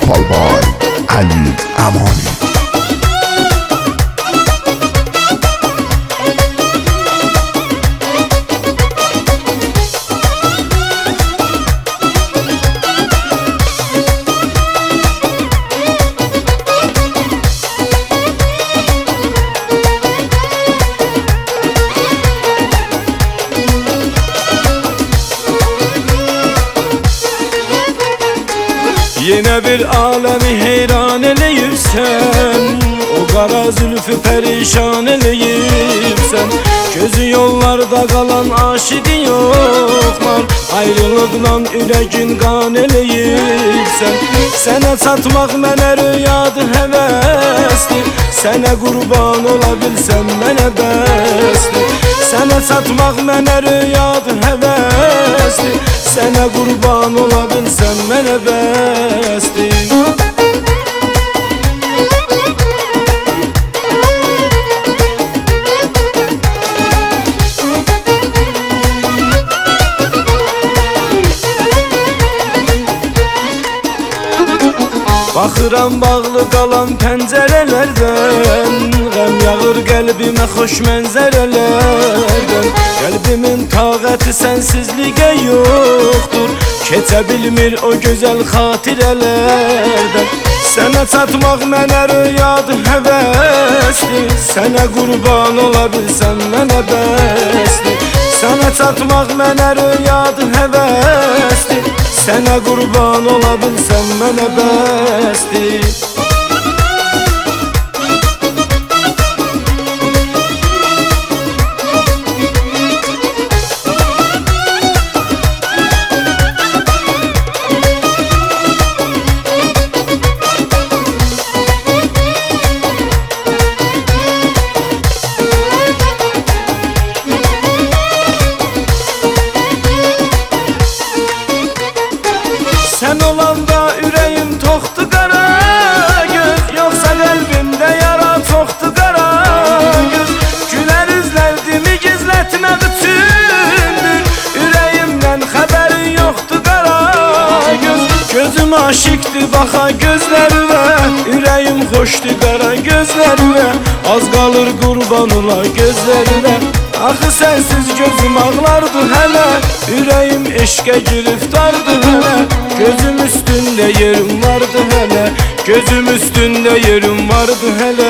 vocal by Ali Amani. Yine bir alemi heyran eləyirsən, o qara zülfü perişan eləyirsən. Gözü yollarda qalan aşidin yoxlar, ayrılıqdan ürəgin qan eləyirsən. Sənə çatmaq mənə rüyadır, həvəsdir, sənə qurban ola bilsəm mənə bəsdir. Sənə çatmaq mənə rüyadır, həvəsdir, sənə qurban ola bilsəm mənə bəsdir. Baxıram bağlı qalan pəncərələrdən, qəm yağır qəlbimə xoş mənzərələrdən. Qəlbimin taqəti sənsizliyə yoxdur, keçə bilmir o gözəl xatirələrdən. Sənə çatmaq mənə rüyadır, həvəsdir, sənə qurban ola bilsəm mənə bəsdir. Sənə çatmaq mənə rüyadır, həvəsdir, sənə qurban ola bilsəm mənə bəsdir. Sən olanda ürəyim toxdu qara göz, yoxsa qəlbimdə yara çoxdu qara göz. Gülər üzlərdimi gizlətmək üçündür, ürəyimdən xəbərin yoxdu qara göz. Gözüm aşiqdir baxa gözlərimə, ürəyim xoşdur qara gözlərimə. Az qalır qurban ola gözlərimə, axı sənsiz gözüm ağlardı hələ, ürəyim eşqə giriftardı hələ. Gözüm üstündə yerim vardı hələ, gözüm üstündə yerim vardı hələ.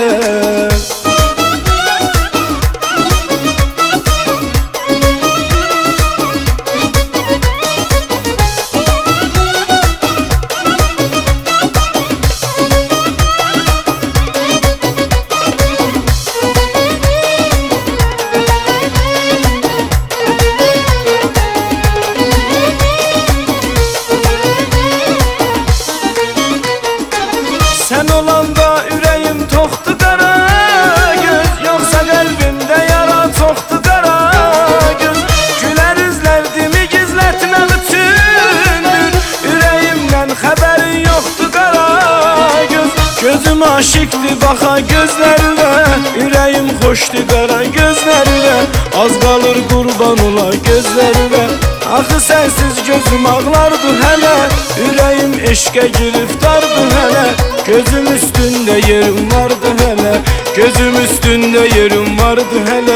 Sən olanda ürəyim toxdu qara göz, yoxsa qəlbimdə yara çoxdu qara göz. Gülər üzlərdimi gizlətmək üçündür, ürəyimdən xəbərin yoxdu qara göz. Gözüm aşiqdir baxa gözlərimə, ürəyim xoşdur qara gözlərimə. Az qalır qurban ola gözlərimə, axı sənsiz gözüm ağlardı hələ, ürəyim eşqə giriftardı hələ. Gözüm üstündə yerim vardı hələ, gözüm üstündə yerim vardı hələ.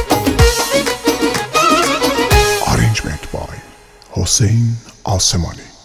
Arrangement by Hossein Alsemani.